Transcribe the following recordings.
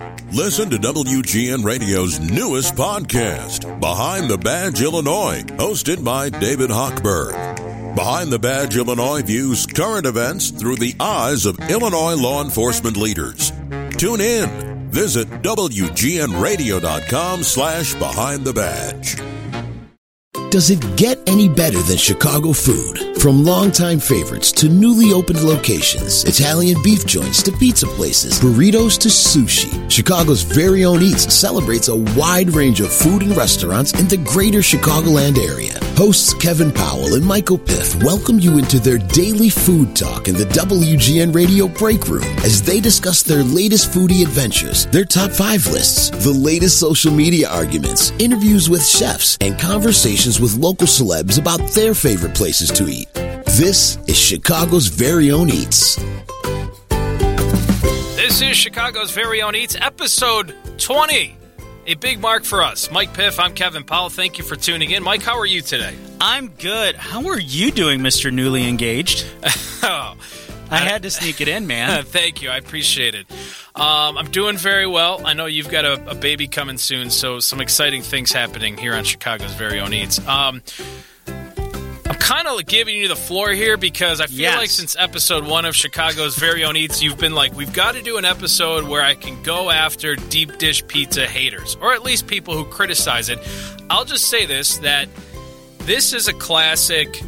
Listen to WGN Radio's newest podcast, Behind the Badge Illinois, hosted by David Hochberg. Behind the Badge Illinois views current events through the eyes of Illinois law enforcement leaders. Tune in. Visit WGNRadio.com/Behind the Badge. Does it get any better than Chicago food? From longtime favorites to newly opened locations, Italian beef joints to pizza places, burritos to sushi, Chicago's very own Eats celebrates a wide range of food and restaurants in the greater Chicagoland area. Hosts Kevin Powell and Michael Piff welcome you into their daily food talk in the WGN Radio Break Room as they discuss their latest foodie adventures, their top 5 lists, the latest social media arguments, interviews with chefs, and conversations with local celebs about their favorite places to eat. This is Chicago's very own Eats. This is Chicago's very own Eats, episode 20. A big mark for us. Mike Piff, I'm Kevin Powell. Thank you for tuning in. Mike, how are you today? I'm good. How are you doing, Mr. Newly Engaged? I had to sneak it in, man. Thank you. I appreciate it. I'm doing very well. I know you've got a baby coming soon, so some exciting things happening here on Chicago's very own Eats. I'm kind of giving you the floor here because I feel like since episode 1 of Chicago's very own Eats, you've been like, we've got to do an episode where I can go after deep dish pizza haters, or at least people who criticize it. I'll just say this, that this is a classic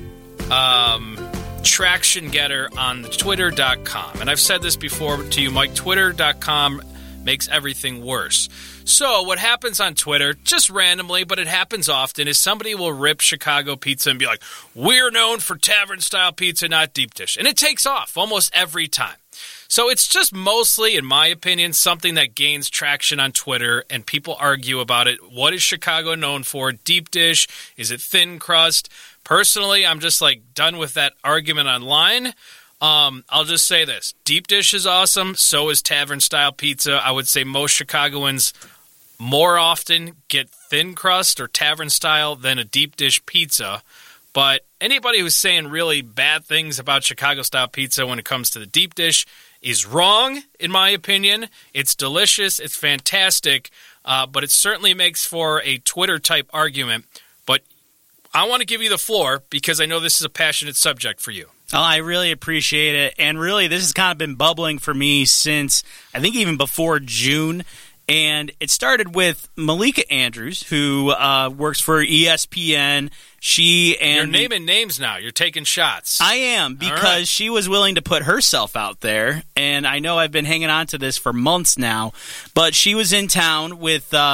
traction getter on Twitter.com. And I've said this before to you, Mike, Twitter.com makes everything worse. So what happens on Twitter, just randomly, but it happens often, is somebody will rip Chicago pizza and be like, we're known for tavern-style pizza, not deep dish. And it takes off almost every time. So it's just mostly, in my opinion, something that gains traction on Twitter, and people argue about it. What is Chicago known for? Deep dish? Is it thin crust? Personally, I'm just done with that argument online. I'll just say this. Deep dish is awesome. So is tavern-style pizza. I would say most Chicagoans more often get thin crust or tavern style than a deep dish pizza. But anybody who's saying really bad things about Chicago style pizza when it comes to the deep dish is wrong, in my opinion. It's delicious. It's fantastic. But it certainly makes for a Twitter type argument. But I want to give you the floor because I know this is a passionate subject for you. Oh, I really appreciate it. And really, this has kind of been bubbling for me since, I think, even before June. And it started with Malika Andrews, who works for ESPN. You're naming names now. You're taking shots. I am, because she was willing to put herself out there. And I know I've been hanging on to this for months now. But she was in town with the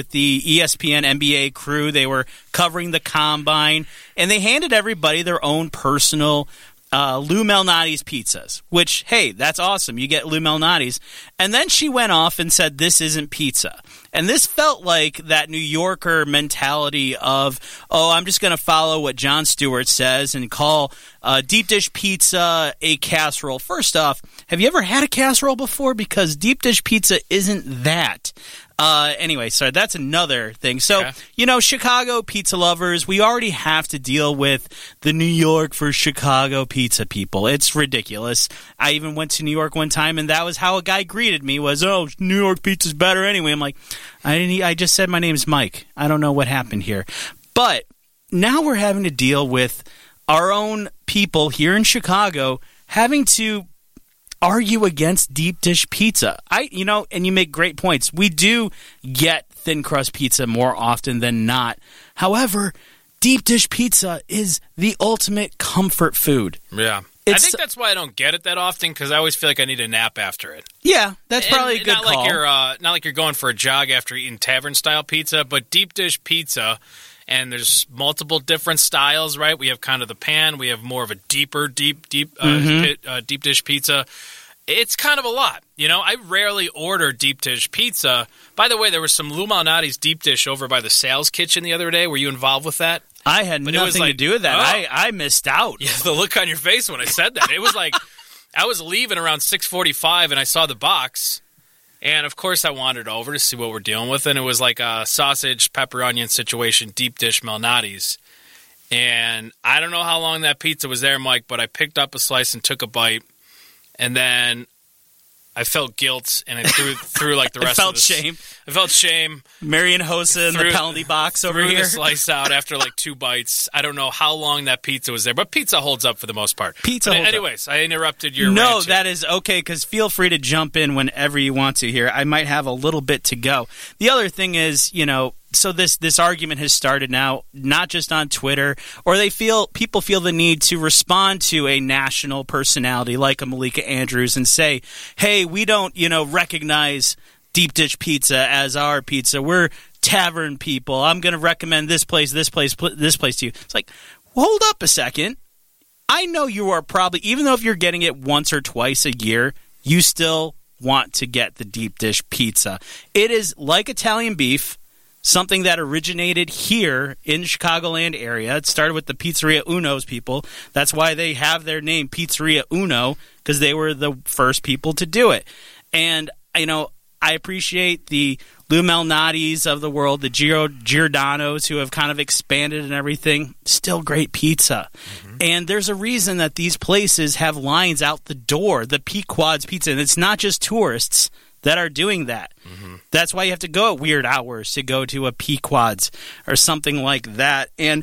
ESPN NBA crew. They were covering the Combine. And they handed everybody their own personal Lou Malnati's pizzas, which, hey, that's awesome. You get Lou Malnati's. And then she went off and said, this isn't pizza. And this felt like that New Yorker mentality of, oh, I'm just going to follow what Jon Stewart says and call deep dish pizza a casserole. First off, have you ever had a casserole before? Because deep dish pizza isn't that. Anyway, sorry, that's another thing. So, Chicago pizza lovers, we already have to deal with the New York for Chicago pizza people. It's ridiculous. I even went to New York one time, and that was how a guy greeted me was, oh, New York pizza's better anyway. I'm like, I just said my name's Mike. I don't know what happened here. But now we're having to deal with our own people here in Chicago having to argue against deep dish pizza. And you make great points. We do get thin crust pizza more often than not. However, deep dish pizza is the ultimate comfort food. Yeah. I think that's why I don't get it that often, because I always feel like I need a nap after it. Yeah, that's probably a good call. Not like you're going for a jog after eating tavern-style pizza, but deep dish pizza, and there's multiple different styles, right? We have kind of the pan. We have more of a deeper, deep dish pizza. It's kind of a lot. I rarely order deep dish pizza. By the way, there was some Lou Malnati's deep dish over by the Sal's Kitchen the other day. Were you involved with that? I had nothing to do with that. Oh. I missed out. Yeah, the look on your face when I said that. It was like I was leaving around 6:45, and I saw the box. And, of course, I wandered over to see what we're dealing with. And it was like a sausage, pepper, onion situation, deep dish Malnati's. And I don't know how long that pizza was there, Mike, but I picked up a slice and took a bite. And then I felt guilt, and I threw like the rest I felt of this. shame. I felt shame. Marion Hossa in the penalty box over threw here. the slice out after like 2 bites. I don't know how long that pizza was there, but pizza holds up for the most part. Anyways, I interrupted your No, rant here. that is okay, because feel free to jump in whenever you want to here. I might have a little bit to go. The other thing is, so this argument has started now, not just on Twitter, or people feel the need to respond to a national personality like a Malika Andrews and say, hey, we don't, recognize deep dish pizza as our pizza. We're tavern people. I'm going to recommend this place to you. It's like, hold up a second. I know you are probably, even though if you're getting it once or twice a year, you still want to get the deep dish pizza. It is like Italian beef, something that originated here in the Chicagoland area. It started with the Pizzeria Uno's people. That's why they have their name, Pizzeria Uno, because they were the first people to do it. And, I appreciate the Lou Malnati's of the world, the Giordano's who have kind of expanded and everything. Still great pizza. Mm-hmm. And there's a reason that these places have lines out the door, the Pequod's Pizza. And it's not just tourists that are doing that. Mm-hmm. That's why you have to go at weird hours to go to a Pequod's or something like that. And,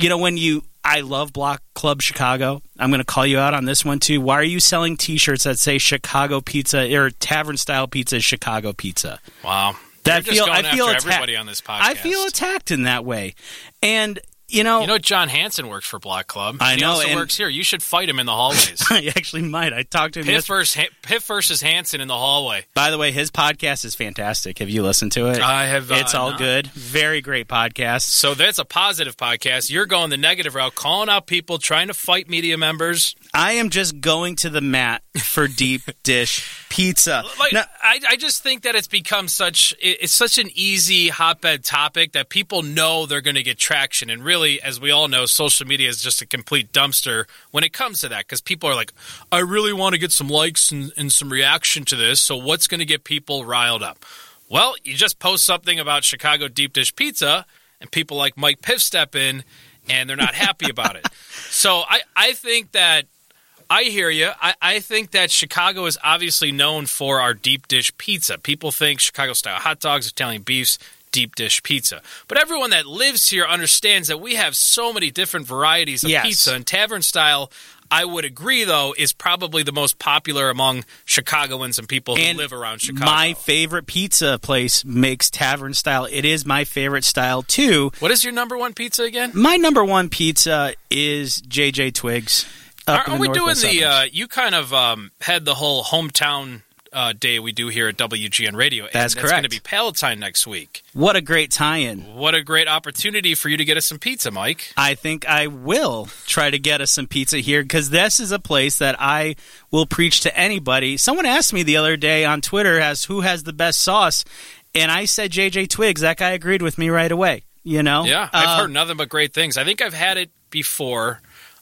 I love Block Club Chicago. I'm going to call you out on this one, too. Why are you selling T-shirts that say Chicago Pizza or Tavern-style pizza is Chicago Pizza? Wow. I feel everybody on this podcast. I feel attacked in that way. And, John Hansen works for Block Club. I know. He also works here. You should fight him in the hallways. I actually might. I talked to him Piff versus Hansen in the hallway. By the way, his podcast is fantastic. Have you listened to it? I have. It's all good. Very great podcast. So that's a positive podcast. You're going the negative route, calling out people, trying to fight media members. I am just going to the mat for deep dish pizza. Now, I just think that it's become such an easy hotbed topic that people know they're going to get traction. And really, as we all know, social media is just a complete dumpster when it comes to that, because people are like, I really want to get some likes and some reaction to this, so what's going to get people riled up? Well, you just post something about Chicago deep dish pizza, and people like Mike Piff step in, and they're not happy about it. So I think that I hear you. I think that Chicago is obviously known for our deep dish pizza. People think Chicago-style hot dogs, Italian beefs, deep dish pizza. But everyone that lives here understands that we have so many different varieties of pizza. And tavern-style, I would agree, though, is probably the most popular among Chicagoans and people who live around Chicago. My favorite pizza place makes tavern-style. It is my favorite style, too. What is your number one pizza again? My number one pizza is J.J. Twig's. Are we doing you kind of had the whole hometown day we do here at WGN Radio. That's correct. It's going to be Palatine next week. What a great tie-in. What a great opportunity for you to get us some pizza, Mike. I think I will try to get us some pizza here, because this is a place that I will preach to anybody. Someone asked me the other day on Twitter who has the best sauce, and I said J.J. Twiggs. That guy agreed with me right away. Yeah, I've heard nothing but great things. I think I've had it before.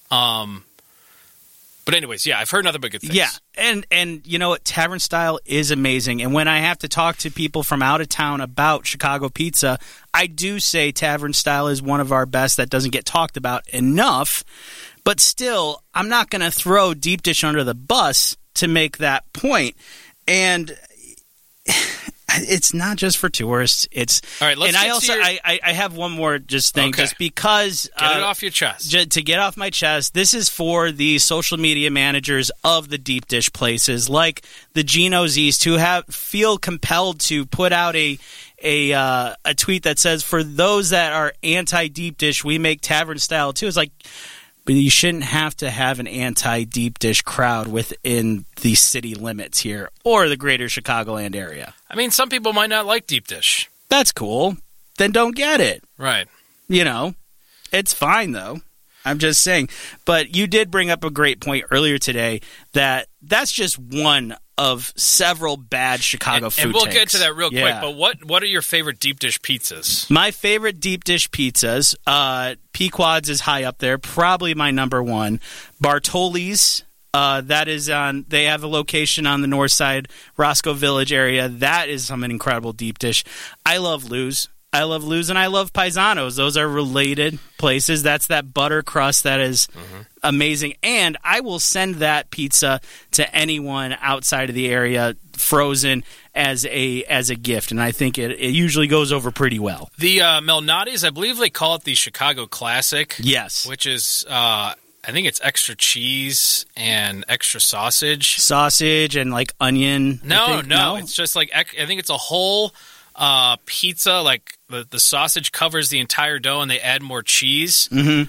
But anyways, yeah, I've heard nothing but good things. Yeah, and you know what? Tavern style is amazing. And when I have to talk to people from out of town about Chicago pizza, I do say tavern style is one of our best that doesn't get talked about enough. But still, I'm not going to throw deep dish under the bus to make that point. And it's not just for tourists. It's all right. Let's. And I have one more just thing, just because get it off your chest. To get off my chest, this is for the social media managers of the deep dish places, like the Geno's East, who feel compelled to put out a tweet that says, "For those that are anti deep dish, we make tavern style too." It's like, but you shouldn't have to have an anti-deep dish crowd within the city limits here or the greater Chicagoland area. I mean, some people might not like deep dish. That's cool. Then don't get it. Right. You know, it's fine, though. I'm just saying. But you did bring up a great point earlier today that's just one of several bad Chicago food And we'll takes. get to that real quick, but what are your favorite deep dish pizzas? My favorite deep dish pizzas, Pequod's is high up there, probably my number one. Bartoli's, that is they have a location on the north side, Roscoe Village area. That is some incredible deep dish. I love Lou's. I love Lou's, and I love Paisanos. Those are related places. That's that butter crust that is amazing. And I will send that pizza to anyone outside of the area frozen as a gift, and I think it usually goes over pretty well. The Malnati's, I believe they call it the Chicago Classic. Yes. Which is, I think it's extra cheese and extra sausage. Sausage and like onion. No. It's just like, I think it's a whole pizza, like the sausage covers the entire dough and they add more cheese.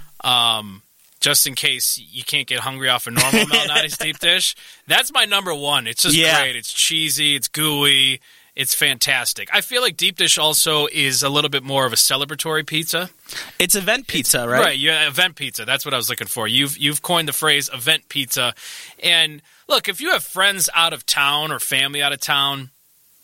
Just in case you can't get hungry off a normal Malnati's deep dish. That's my number one. It's just great. It's cheesy. It's gooey. It's fantastic. I feel like deep dish also is a little bit more of a celebratory pizza. It's event pizza, right? Right, yeah, event pizza. That's what I was looking for. You've coined the phrase event pizza. And look, if you have friends out of town or family out of town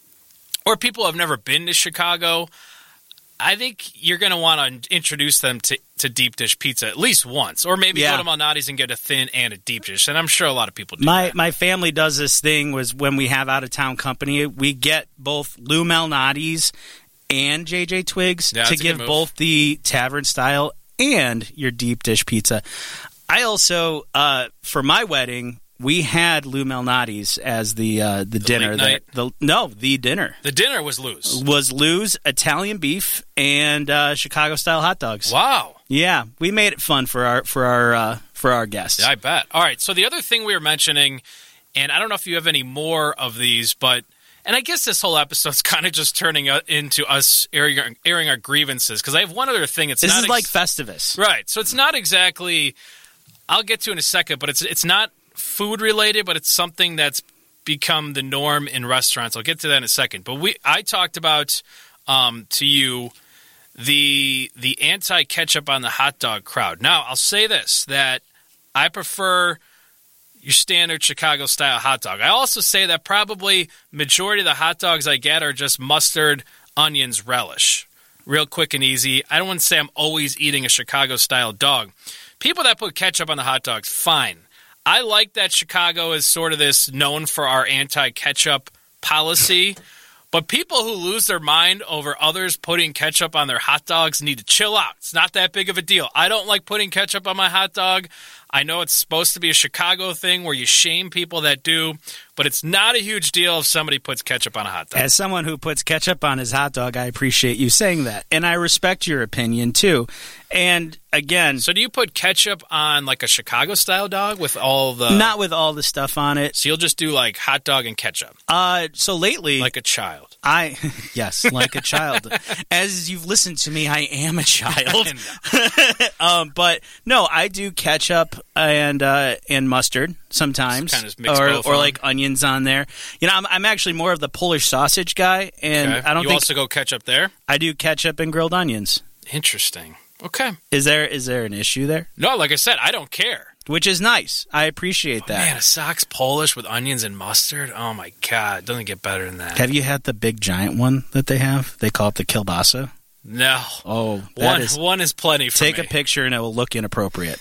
or people who have never been to Chicago, I think you're going to want to introduce them to deep dish pizza at least once, or maybe go to Malnati's and get a thin and a deep dish. And I'm sure a lot of people do. My family does this thing was when we have out of town company, we get both Lou Malnati's and JJ Twigs to give both the tavern style and your deep dish pizza. I also for my wedding, we had Lou Malnati's as the dinner. The dinner. The dinner was Lou's. Was Lou's Italian beef and Chicago style hot dogs. Wow. Yeah, we made it fun for our guests. Yeah, I bet. All right. So the other thing we were mentioning, and I don't know if you have any more of these, but and I guess this whole episode's kind of just turning into us airing our grievances because I have one other thing. This is like Festivus, right? So it's not exactly. I'll get to in a second, but it's not food related, but it's something that's become the norm in restaurants. I'll get to that in a second. But I talked about to you the anti-ketchup on the hot dog crowd. Now, I'll say this, that I prefer your standard Chicago style hot dog. I also say that probably majority of the hot dogs I get are just mustard, onions, relish. Real quick and easy. I don't want to say I'm always eating a Chicago style dog. People that put ketchup on the hot dogs, fine. I like that Chicago is sort of this known for our anti-ketchup policy, but people who lose their mind over others putting ketchup on their hot dogs need to chill out. It's not that big of a deal. I don't like putting ketchup on my hot dog. I know it's supposed to be a Chicago thing where you shame people that do, but it's not a huge deal if somebody puts ketchup on a hot dog. As someone who puts ketchup on his hot dog, I appreciate you saying that, and I respect your opinion too. And again, so do you put ketchup on like a Chicago style dog with all the not with all the stuff on it? So you'll just do like hot dog and ketchup. So lately, like a child. Yes, like a child. As you've listened to me, I am a child. But no, I do ketchup and mustard sometimes, kind of mix or like onions on there. You know, I'm actually more of the Polish sausage guy, and I don't. You also go ketchup there? I do ketchup and grilled onions. Interesting. Okay. Is there an issue there? No, like I said, I don't care. Which is nice. I appreciate that. Man, a sock's Polish with onions and mustard? Oh, my God. Doesn't get better than that. Have you had the big giant one that they have? They call it the kielbasa. No. Oh, one is plenty for Take me. a picture and it will look inappropriate.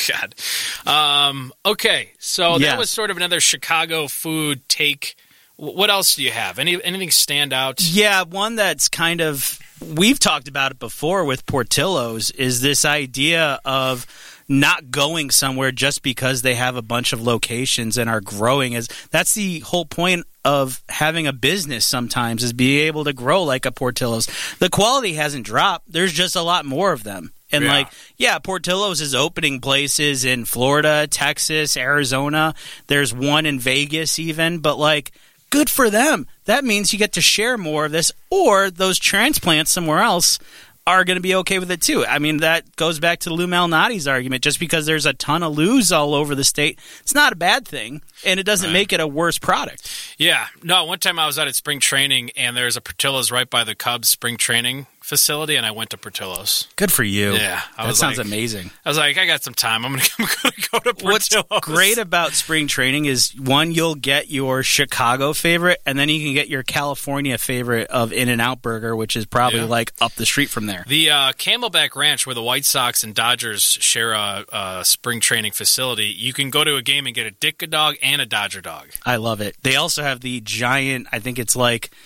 God. Okay, so that was sort of another Chicago food take. What else do you have? Anything stand out? Yeah, one that's kind of... We've talked about it before with Portillo's, is this idea of not going somewhere just because they have a bunch of locations and are growing. That's the whole point of having a business sometimes, is being able to grow like a Portillo's. The quality hasn't dropped. There's just a lot more of them. And Portillo's is opening places in Florida, Texas, Arizona. There's one in Vegas even, but like... Good for them. That means you get to share more of this, or those transplants somewhere else are going to be okay with it too. I mean, that goes back to Lou Malnati's argument. Just because there's a ton of Lou's all over the state, it's not a bad thing, and it doesn't make it a worse product. Yeah. No, one time I was out at spring training, and there's a Portillo's right by the Cubs spring training facility, and I went to Portillo's. Good for you. Yeah. That sounds amazing. I was like, I got some time. I'm going to go to Portillo's. What's great about spring training is, one, you'll get your Chicago favorite, and then you can get your California favorite of In-N-Out Burger, which is probably like up the street from there. The Camelback Ranch, where the White Sox and Dodgers share a spring training facility, you can go to a game and get a Ditka dog and a Dodger dog. I love it. They also have the giant, I think it's like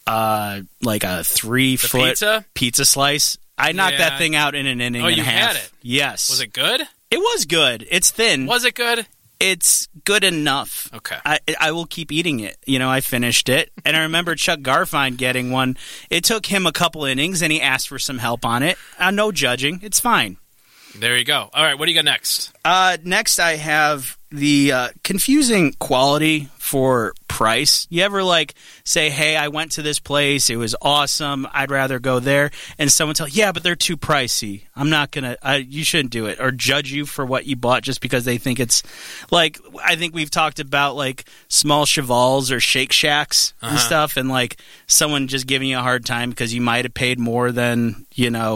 like a 3-foot pizza slice. I knocked that thing out in an inning and a half. Had it? Yes. Was it good? It was good. It's thin. Was it good? It's good enough. Okay. I will keep eating it. I finished it. And I remember Chuck Garfien getting one. It took him a couple innings, and he asked for some help on it. No judging. It's fine. There you go. All right, what do you got next? Next, I have the confusing quality for price. You ever say, hey, I went to this place, it was awesome, I'd rather go there, and someone tell, yeah, but they're too pricey. I'm not going to, you shouldn't do it, or judge you for what you bought just because they think it's, I think we've talked about, small Chevals or Shake Shacks and stuff, and, someone just giving you a hard time because you might have paid more than,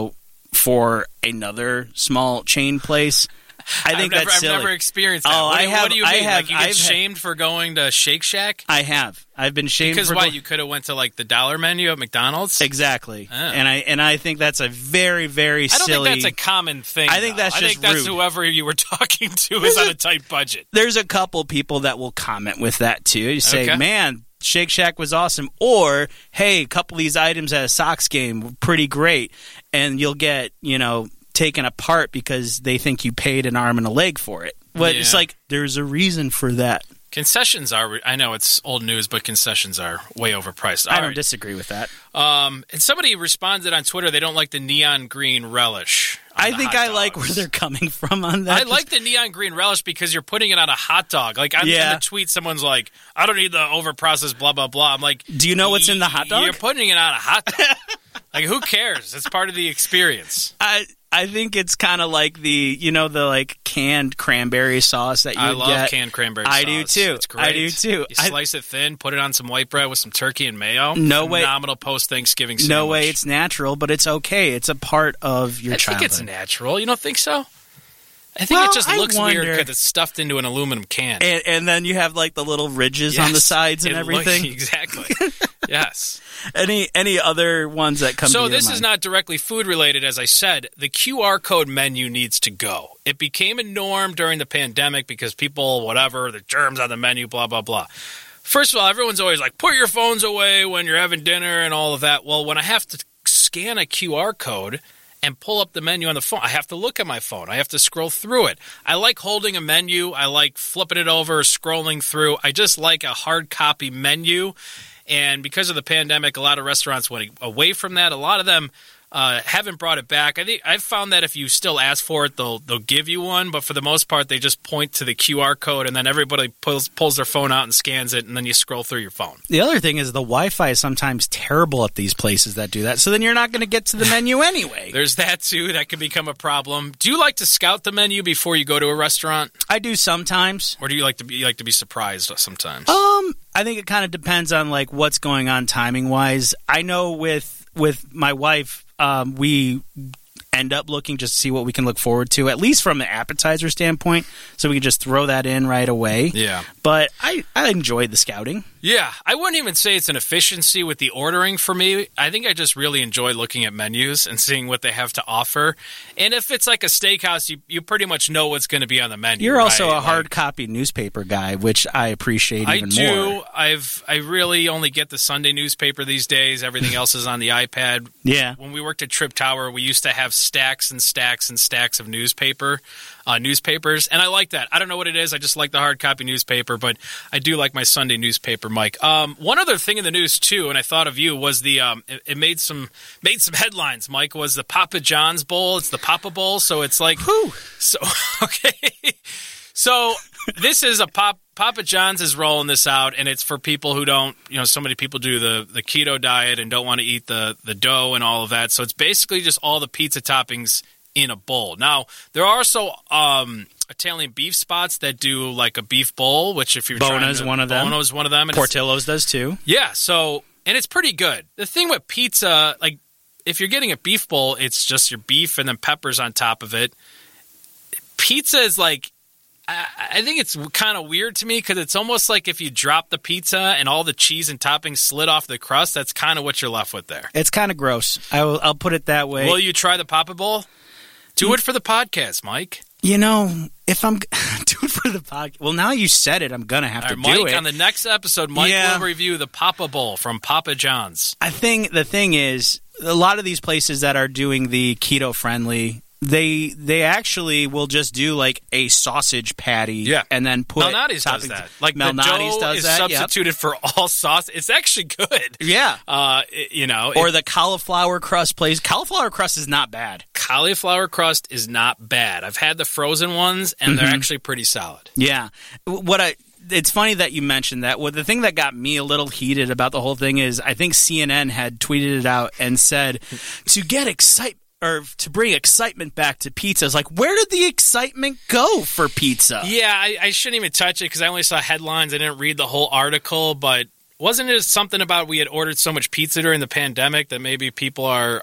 for another small chain place. I think that's silly. I've never experienced that. Oh, what do you mean? You get shamed for going to Shake Shack? I have. I've been shamed because why? You could have went to the dollar menu at McDonald's. Exactly. Oh. And I think that's a very, very silly. I don't think that's a common thing. I think that's just rude. Whoever you were talking to is on a tight budget. There's a couple people that will comment with that too. You say, man, Shake Shack was awesome, or hey, a couple of these items at a Sox game were pretty great, and you'll get taken apart because they think you paid an arm and a leg for it. But it's there's a reason for that. Concessions are, I know it's old news, but concessions are way overpriced. I don't disagree with that. And somebody responded on Twitter, they don't like the neon green relish. I think I like where they're coming from on that. I like the neon green relish because you're putting it on a hot dog. In the tweet, someone's like, I don't need the overprocessed blah, blah, blah. I'm like, do you know what's in the hot dog? You're putting it on a hot dog. Who cares? It's part of the experience. I think it's kind of like the canned cranberry sauce that you get. I love canned cranberry sauce. I do too. It's great. I do too. You slice it thin, put it on some white bread with some turkey and mayo. Phenomenal post-Thanksgiving sandwich. No way it's natural, but it's okay. It's a part of your childhood. I think it's natural. You don't think so? I think it just looks weird because it's stuffed into an aluminum can. And then you have the little ridges on the sides and everything. Exactly. Yes. Any other ones that come to your mind? So this is not directly food related, as I said. The QR code menu needs to go. It became a norm during the pandemic because people, the germs on the menu, blah, blah, blah. First of all, everyone's always like, put your phones away when you're having dinner and all of that. Well, when I have to scan a QR code and pull up the menu on the phone, I have to look at my phone. I have to scroll through it. I like holding a menu. I like flipping it over, scrolling through. I just like a hard copy menu. And because of the pandemic, a lot of restaurants went away from that. A lot of them haven't brought it back. I think I've found that if you still ask for it, they'll give you one. But for the most part, they just point to the QR code, and then everybody pulls their phone out and scans it, and then you scroll through your phone. The other thing is the Wi-Fi is sometimes terrible at these places that do that. So then you're not going to get to the menu anyway. There's that too. That can become a problem. Do you like to scout the menu before you go to a restaurant? I do sometimes. Or do you like to be surprised sometimes? I think it kind of depends on what's going on timing wise. I know with my wife, we end up looking just to see what we can look forward to, at least from an appetizer standpoint, so we can just throw that in right away. Yeah. But I enjoyed the scouting. Yeah. I wouldn't even say it's an efficiency with the ordering for me. I think I just really enjoy looking at menus and seeing what they have to offer. And if it's like a steakhouse, you pretty much know what's going to be on the menu. You're also a hard copy newspaper guy, which I appreciate even more. I do. I really only get the Sunday newspaper these days. Everything else is on the iPad. Yeah. When we worked at Trip Tower, we used to have stacks and stacks and stacks of newspapers, and I like that. I don't know what it is. I just like the hard copy newspaper, but I do like my Sunday newspaper, Mike. One other thing in the news too, and I thought of you, was the it made some headlines, Mike, was the Papa John's Bowl. It's the Papa Bowl, so it's like so okay. So this is Papa John's is rolling this out, and it's for people who don't, so many people do the keto diet and don't want to eat the dough and all of that. So it's basically just all the pizza toppings in a bowl. Now, there are also Italian beef spots that do like a beef bowl, which if you're Bona's one of them. Bona's one of them. Portillo's does too. Yeah, and it's pretty good. The thing with pizza, if you're getting a beef bowl, it's just your beef and then peppers on top of it. Pizza is I think it's kind of weird to me because it's almost like if you drop the pizza and all the cheese and toppings slid off the crust, that's kind of what you're left with there. It's kind of gross. I'll put it that way. Will you try the Papa Bowl? Do it for the podcast, Mike. If I'm Do it for the podcast. Well, now you said it, I'm going to have to do Mike, it. on the next episode, Mike will review the Papa Bowl from Papa John's. I think the thing is, a lot of these places that are doing the keto-friendly, they actually will just do like a sausage patty and then put Malnati's does that. Like Malnati's the dough is substituted for all sauce. It's actually good. Yeah. Or the cauliflower crust place. Cauliflower crust is not bad. Cauliflower crust is not bad. I've had the frozen ones, and they're actually pretty solid. Yeah. It's funny that you mentioned that. Well, the thing that got me a little heated about the whole thing is I think CNN had tweeted it out and said, to get excitement, or to bring excitement back to pizza. It's like, where did the excitement go for pizza? Yeah, I shouldn't even touch it because I only saw headlines. I didn't read the whole article, but wasn't it something about we had ordered so much pizza during the pandemic that maybe people are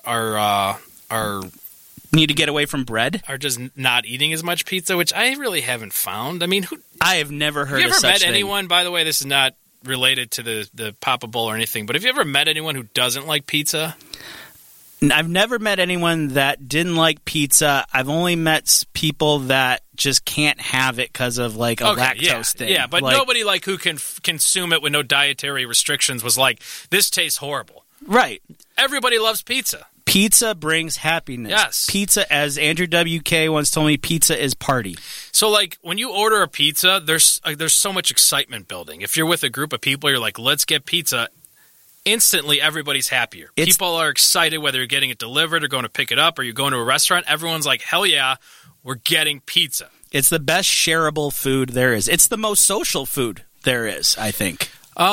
need to get away from bread? Are just not eating as much pizza, which I really haven't found. I mean, I have never heard of such thing. Have you ever met anyone, by the way, this is not related to the Papa Bowl or anything, but have you ever met anyone who doesn't like pizza? I've never met anyone that didn't like pizza. I've only met people that just can't have it because of like a lactose thing. Yeah, but nobody like who can consume it with no dietary restrictions was like, this tastes horrible. Right. Everybody loves pizza. Pizza brings happiness. Yes. Pizza, as Andrew WK once told me, pizza is party. So like when you order a pizza, there's so much excitement building. If you're with a group of people, you're like, let's get pizza. Instantly, everybody's happier. People are excited whether you're getting it delivered or going to pick it up or you're going to a restaurant. Everyone's like, hell yeah, we're getting pizza. It's the best shareable food there is. It's the most social food there is, I think.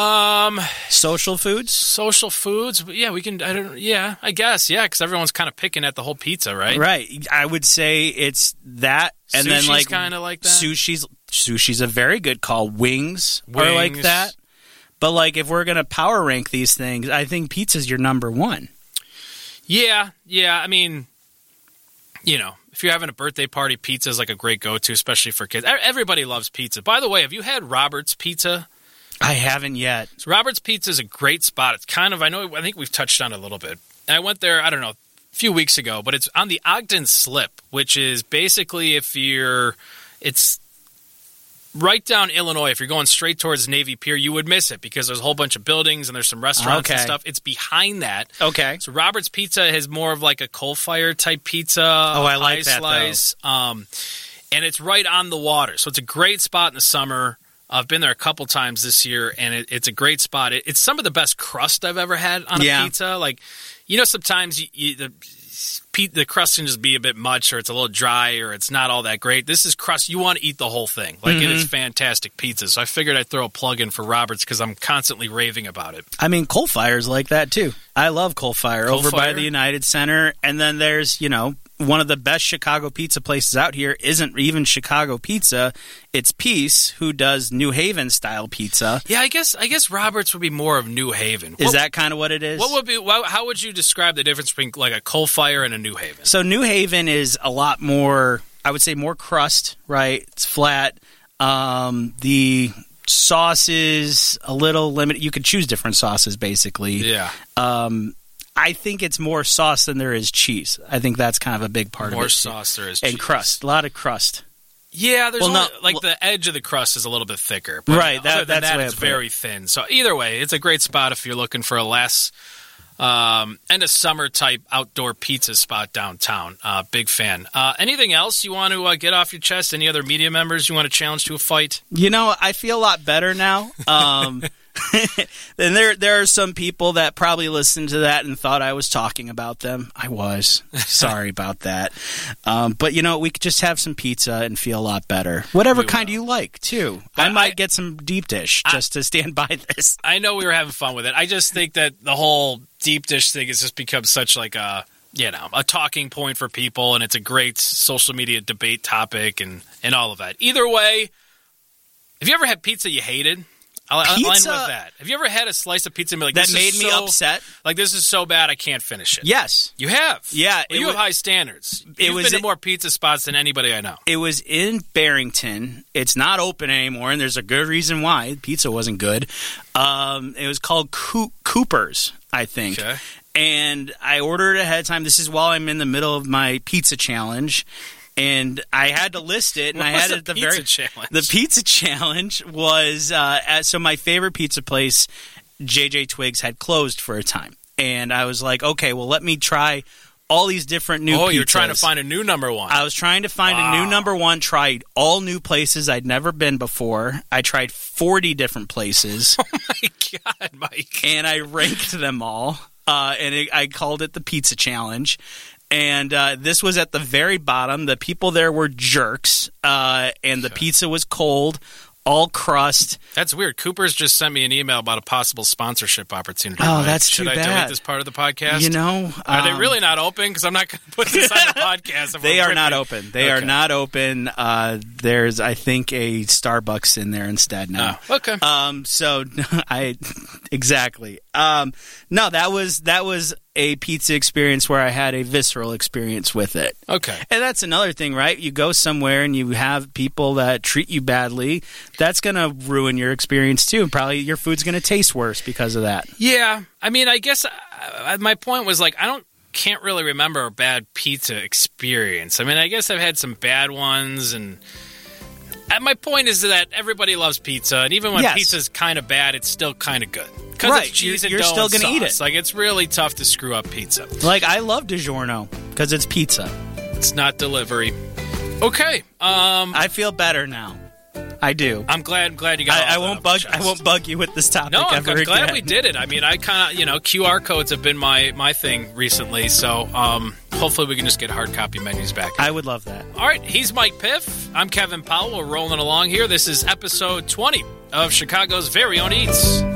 Social foods? Social foods? Yeah, we can, I guess, because everyone's kind of picking at the whole pizza, right? Right. I would say it's that, and Sushi's then like kind of like that. Sushi's a very good call. Wings are like that. But like if we're going to power rank these things, I think pizza's your number one. Yeah. I mean, if you're having a birthday party, pizza is like a great go-to, especially for kids. Everybody loves pizza. By the way, have you had Robert's Pizza? I haven't yet. So Robert's Pizza is a great spot. It's kind of, I think we've touched on it a little bit. And I went there, I don't know, a few weeks ago, but it's on the Ogden Slip, which is basically it's right down Illinois. If you're going straight towards Navy Pier, you would miss it because there's a whole bunch of buildings and there's some restaurants and stuff. It's behind that. Okay. So Robert's Pizza is more of like a coal-fire type pizza. Oh, I like that, slice. And it's right on the water. So it's a great spot in the summer. I've been there a couple times this year, and it's a great spot. It's some of the best crust I've ever had on a pizza. Like, sometimes the crust can just be a bit much, or it's a little dry, or it's not all that great. This is crust. You want to eat the whole thing. Like, it is fantastic pizza. So I figured I'd throw a plug in for Robert's because I'm constantly raving about it. I mean, Coal Fire's like that, too. I love Coal Fire over by the United Center. And then there's, one of the best Chicago pizza places out here isn't even Chicago pizza. It's Peace, who does New Haven style pizza. Yeah, I guess Robert's would be more of New Haven. Is that kind of what it is? How would you describe the difference between like a Coal Fire and a New Haven? So New Haven is a lot more, I would say, more crust, right? It's flat. The sauce is a little limited. You could choose different sauces, basically. Yeah. I think it's more sauce than there is cheese. I think that's kind of a big part of it. More sauce there is cheese. And crust. A lot of crust. Yeah, the edge of the crust is a little bit thicker. But right, that's the way it's very thin. So either way, it's a great spot if you're looking for a less and a summer type outdoor pizza spot downtown. Big fan. Anything else you want to get off your chest? Any other media members you want to challenge to a fight? I feel a lot better now. And there are some people that probably listened to that and thought I was talking about them. I was. Sorry about that. But we could just have some pizza and feel a lot better. Whatever kind you like, too. I might get some deep dish just to stand by this. I know we were having fun with it. I just think that the whole deep dish thing has just become such like a talking point for people, and it's a great social media debate topic and all of that. Either way, have you ever had pizza you hated? I'll end with that. Have you ever had a slice of pizza and be like, that made me upset? Like, this is so bad I can't finish it. Yes. You have? Yeah. Well, you have high standards. You've been to more pizza spots than anybody I know. It was in Barrington. It's not open anymore, and there's a good reason why. Pizza wasn't good. It was called Cooper's, I think. Okay. And I ordered it ahead of time. This is while I'm in the middle of my pizza challenge. And I had to list it, and What I was had the it at the pizza challenge? The pizza challenge was so my favorite pizza place, JJ Twiggs, had closed for a time, and I was like, okay, well, let me try all these different new pizzas. Oh, you're trying to find a new number one. I was trying to find a new number one, tried all new places I'd never been before. I tried 40 different places. Oh, my God, Mike. And I ranked them all, I called it the Pizza Challenge. And this was at the very bottom. The people there were jerks, and the pizza was cold, all crust. That's weird. Cooper's just sent me an email about a possible sponsorship opportunity. Oh, Mike. that's Should too I bad. delete this part of the podcast? You know, Are they really not open? Because I'm not going to put this on the podcast. They are not open. They are not open. There's, I think, a Starbucks in there instead now. Oh, okay. So exactly. No, that was a pizza experience where I had a visceral experience with it. Okay. And that's another thing, right? You go somewhere and you have people that treat you badly. That's going to ruin your experience too. Probably your food's going to taste worse because of that. Yeah. I mean, I guess my point was like, can't really remember a bad pizza experience. I mean, I guess I've had some bad ones, and my point is that everybody loves pizza, and even when pizza's kind of bad, it's still kind of good. Because it's cheese and you're dough still and gonna eat sauce. it. Like, it's really tough to screw up pizza. Like, I love DiGiorno because it's pizza. It's not delivery. Okay. I feel better now. I do. I'm glad you got I won't bug you with this topic No, I'm ever glad again. we did it. I mean, I kind of, QR codes have been my thing recently, so hopefully we can just get hard copy menus back. I would love that. All right, he's Mike Piff. I'm Kevin Powell. We're rolling along here. This is episode 20 of Chicago's Very Own Eats.